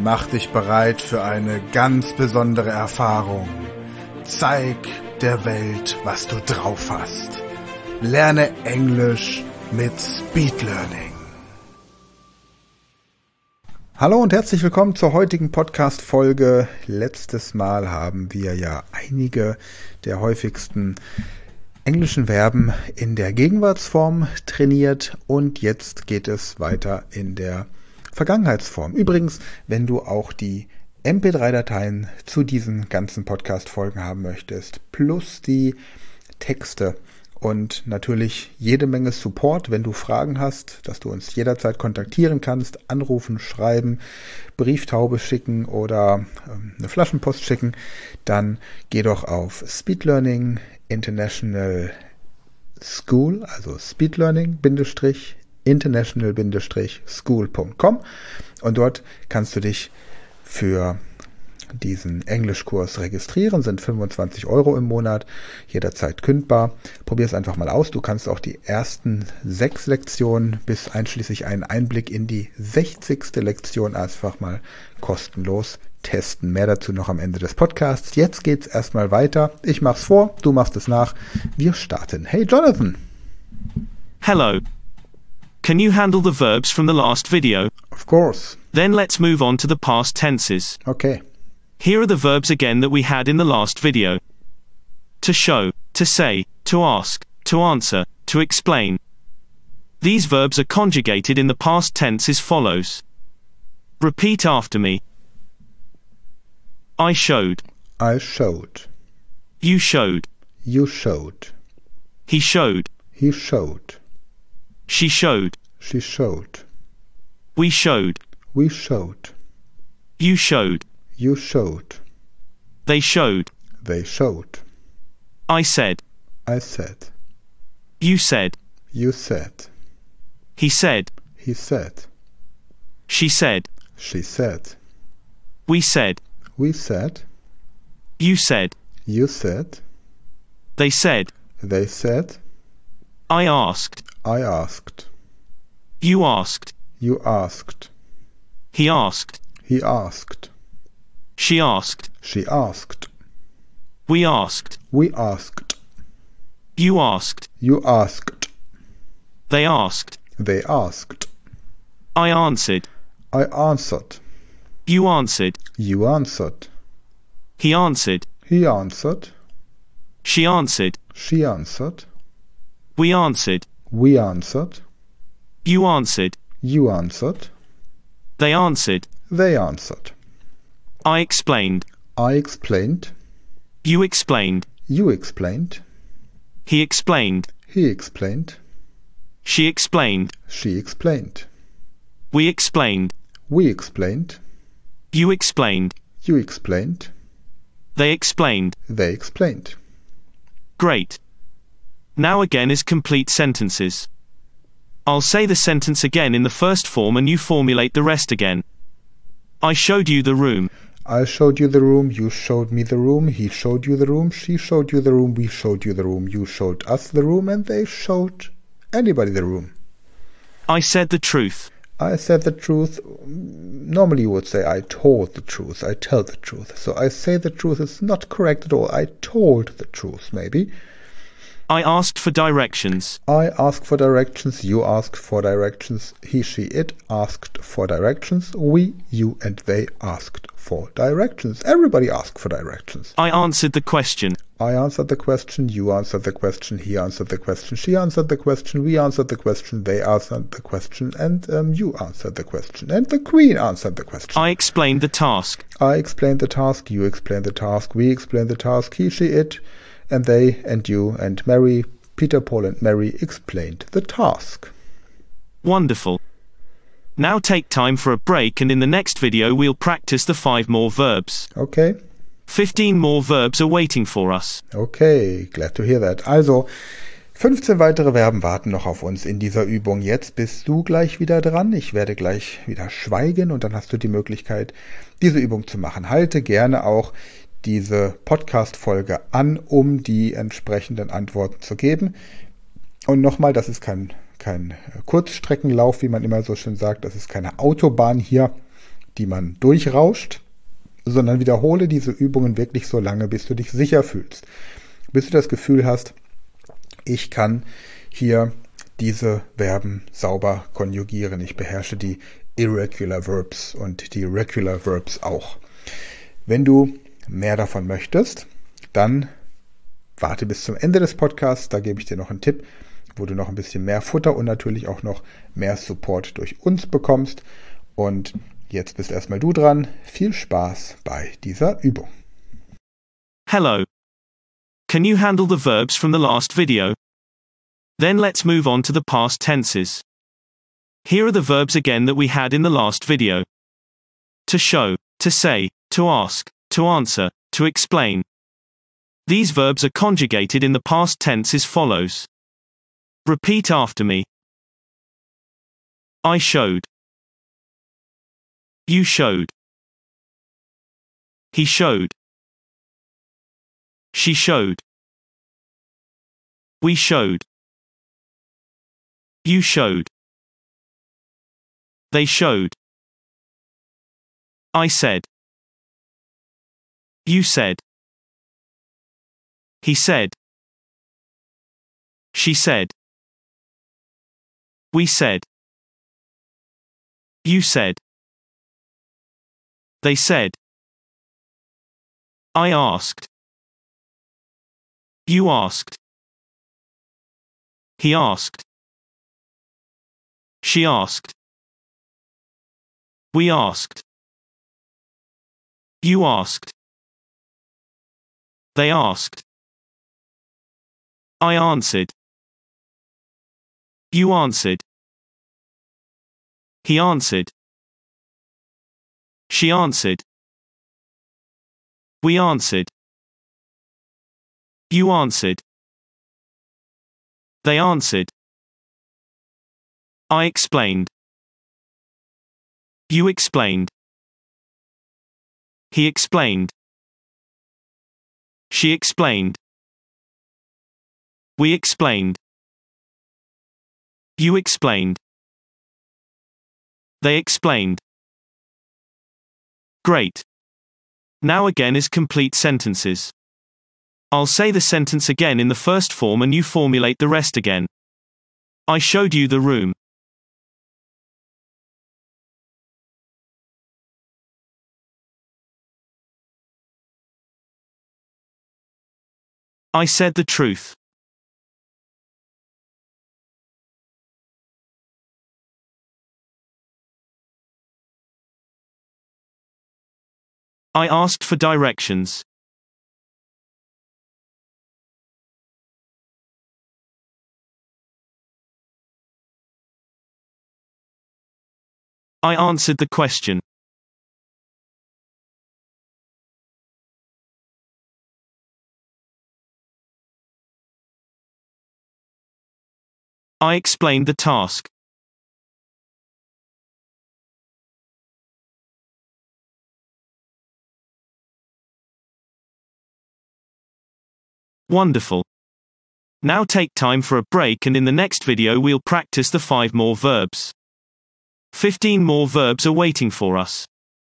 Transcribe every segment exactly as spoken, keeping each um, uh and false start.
Mach dich bereit für eine ganz besondere Erfahrung. Zeig der Welt, was du drauf hast. Lerne Englisch mit Speed Learning. Hallo und herzlich willkommen zur heutigen Podcast-Folge. Letztes Mal haben wir ja einige der häufigsten englischen Verben in der Gegenwartsform trainiert und jetzt geht es weiter in der Vergangenheitsform. Übrigens, wenn du auch die M P drei Dateien zu diesen ganzen Podcast-Folgen haben möchtest, plus die Texte und natürlich jede Menge Support, wenn du Fragen hast, dass du uns jederzeit kontaktieren kannst, anrufen, schreiben, Brieftaube schicken oder ähm, eine Flaschenpost schicken, dann geh doch auf Speed Learning International School, also Speed Learning international school punkt com und dort kannst du dich für diesen Englischkurs registrieren, sind fünfundzwanzig Euro im Monat, jederzeit kündbar. Probier es einfach mal aus. Du kannst auch die ersten sechs Lektionen bis einschließlich einen Einblick in die sechzigste Lektion einfach mal kostenlos testen. Mehr dazu noch am Ende des Podcasts. Jetzt geht's erstmal weiter. Ich mach's vor, du machst es nach. Wir starten. Hey Jonathan. Hello. Can you handle the verbs from the last video? Of course. Then let's move on to the past tenses. Okay. Here are the verbs again that we had in the last video. To show, to say, to ask, to answer, to explain. These verbs are conjugated in the past tense as follows. Repeat after me. I showed. I showed. You showed. You showed. He showed. He showed. She showed. She showed. We showed. We showed. You showed. You showed. They showed. They showed. I said. I said. You said. You said. He said. He said. She said. She said. We said. We said. You said. You said. They said. They said. I asked. I asked. You asked. You asked. He asked. He asked. She asked. She asked. We asked. We asked. You asked. You asked. They asked. They asked. I answered. I answered. You answered. You answered. He answered. He answered. She answered. She answered. We answered. We answered. You answered. You answered. They answered. They answered. I explained. I explained. You explained. You explained. He explained. He explained. She explained. She explained. We explained. We explained. You explained. You explained. They explained. They explained. Great. Now again is complete sentences. I'll say the sentence again in the first form and you formulate the rest again. I showed you the room. I showed you the room, you showed me the room, he showed you the room, she showed you the room, we showed you the room, you showed us the room, and they showed anybody the room. I said the truth. I said the truth. Normally you would say I told the truth, I tell the truth. So I say the truth is not correct at all. I told the truth, maybe. I asked for directions. I asked for directions, you asked for directions, he, she, it asked for directions, we, you, and they asked for directions. Everybody asked for directions. I answered the question. I answered the question, you answered the question, he answered the question, she answered the question, we answered the question, they answered the question, and um, you answered the question, and the Queen answered the question. I explained the task. I explained the task, you explained the task, we explained the task, he, she, it, and they, and you, and Mary, Peter, Paul, and Mary explained the task. Wonderful. Now take time for a break and in the next video we'll practice the five more verbs. Okay. fifteen more verbs are waiting for us. Okay, glad to hear that. Also, fünfzehn weitere Verben warten noch auf uns in dieser Übung. Jetzt bist du gleich wieder dran. Ich werde gleich wieder schweigen und dann hast du die Möglichkeit, diese Übung zu machen. Halte gerne auch diese Podcast-Folge an, um die entsprechenden Antworten zu geben. Und nochmal, das ist kein, kein Kurzstreckenlauf, wie man immer so schön sagt. Das ist keine Autobahn hier. die man durchrauscht, sondern wiederhole diese Übungen wirklich so lange, bis du dich sicher fühlst. Bis du das Gefühl hast, ich kann hier diese Verben sauber konjugieren. Ich beherrsche die Irregular Verbs und die Regular Verbs auch. Wenn du mehr davon möchtest, dann warte bis zum Ende des Podcasts. Da gebe ich dir noch einen Tipp, wo du noch ein bisschen mehr Futter und natürlich auch noch mehr Support durch uns bekommst. Und jetzt bist erstmal du dran. Viel Spaß bei dieser Übung. Hello. Can you handle the verbs from the last video? Then let's move on to the past tenses. Here are the verbs again that we had in the last video. To show, to say, to ask, to answer, to explain. These verbs are conjugated in the past tense as follows. Repeat after me. I showed. You showed. He showed. She showed. We showed. You showed. They showed. I said. You said. He said. She said. We said. You said. They said. I asked. You asked. He asked. She asked. We asked. You asked. They asked. I answered. You answered. He answered. She answered. We answered. You answered. They answered. I explained. You explained. He explained. She explained. We explained. You explained. They explained. Great. Now again is complete sentences. I'll say the sentence again in the first form and you formulate the rest again. I showed you the room. I said the truth. I asked for directions. I answered the question. I explained the task. Wonderful. Now take time for a break and in the next video we'll practice the five more verbs. fifteen more verbs are waiting for us.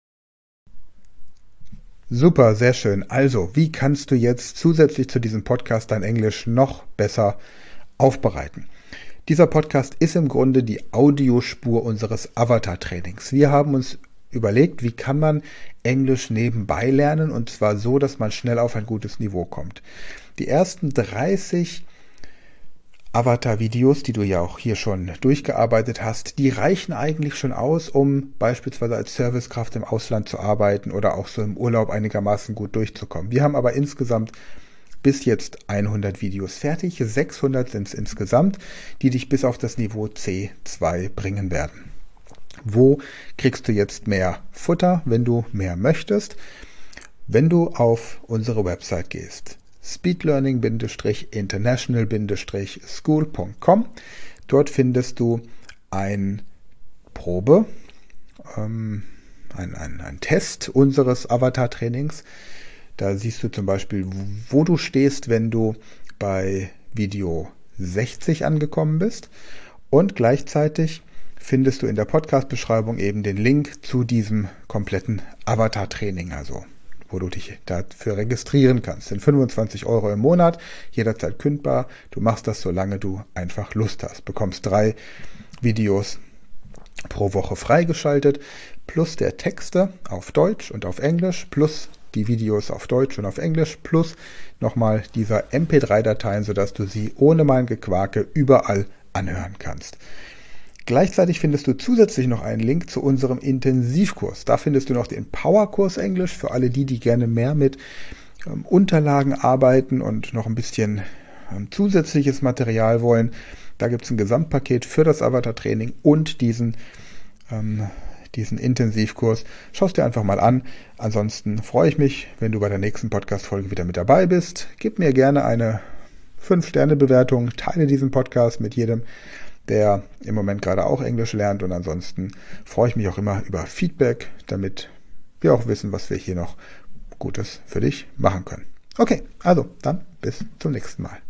Super, sehr schön. Also, wie kannst du jetzt zusätzlich zu diesem Podcast dein Englisch noch besser aufbereiten? Dieser Podcast ist im Grunde die Audiospur unseres Avatar-Trainings. Wir haben uns überlegt, wie kann man Englisch nebenbei lernen und zwar so, dass man schnell auf ein gutes Niveau kommt. Die ersten dreißig Avatar-Videos, die du ja auch hier schon durchgearbeitet hast, die reichen eigentlich schon aus, um beispielsweise als Servicekraft im Ausland zu arbeiten oder auch so im Urlaub einigermaßen gut durchzukommen. Wir haben aber insgesamt bis jetzt hundert Videos fertig, sechshundert sind es insgesamt, die dich bis auf das Niveau C zwei bringen werden. Wo kriegst du jetzt mehr Futter, wenn du mehr möchtest? Wenn du auf unsere Website gehst, speedlearning international school punkt com. Dort findest du ein Probe, ähm, ein, ein, ein Test unseres Avatar-Trainings. Da siehst du zum Beispiel, wo du stehst, wenn du bei Video sechzig angekommen bist. Und gleichzeitig findest du in der Podcast-Beschreibung eben den Link zu diesem kompletten Avatar-Training, also wo du dich dafür registrieren kannst. Das sind fünfundzwanzig Euro im Monat, jederzeit kündbar. Du machst das, solange du einfach Lust hast. Bekommst drei Videos pro Woche freigeschaltet, plus der Texte auf Deutsch und auf Englisch, plus die Videos auf Deutsch und auf Englisch, plus nochmal dieser M P drei Dateien, sodass du sie ohne mein Gequake überall anhören kannst. Gleichzeitig findest du zusätzlich noch einen Link zu unserem Intensivkurs. Da findest du noch den Powerkurs Englisch für alle die, die gerne mehr mit ähm, Unterlagen arbeiten und noch ein bisschen ähm, zusätzliches Material wollen. Da gibt es ein Gesamtpaket für das Avatar-Training und diesen, ähm, diesen Intensivkurs. Schau es dir einfach mal an. Ansonsten freue ich mich, wenn du bei der nächsten Podcast-Folge wieder mit dabei bist. Gib mir gerne eine fünf Sterne Bewertung, teile diesen Podcast mit jedem, der im Moment gerade auch Englisch lernt, und ansonsten freue ich mich auch immer über Feedback, damit wir auch wissen, was wir hier noch Gutes für dich machen können. Okay, also dann bis zum nächsten Mal.